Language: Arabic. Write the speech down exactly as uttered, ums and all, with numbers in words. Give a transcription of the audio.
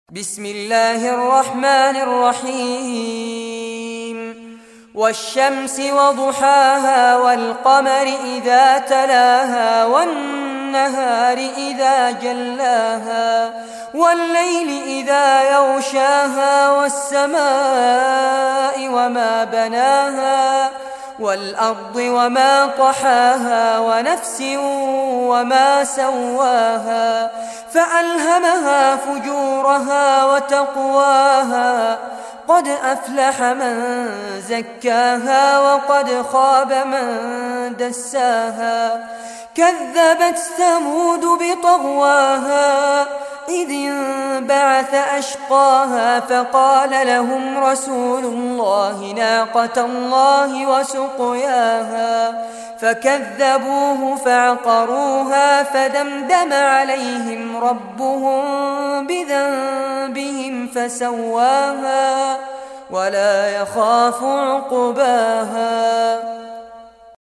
بسم الله الرحمن الرحيم والشمس وضحاها والقمر إذا تلاها والنهار إذا جلاها والليل إذا يغشاها والسماء وما بناها والأرض وما طحاها ونفس وما سواها فألهمها فجورها وتقواها قد أفلح من زكاها وقد خاب من دساها كذبت ثمود بطغواها إذ انبعث أشقاها فقال لهم رسول الله ناقة الله وسقياها فكذبوه فعقروها فدمدم عليهم ربهم بذنبهم فسواها ولا يخاف عقباها.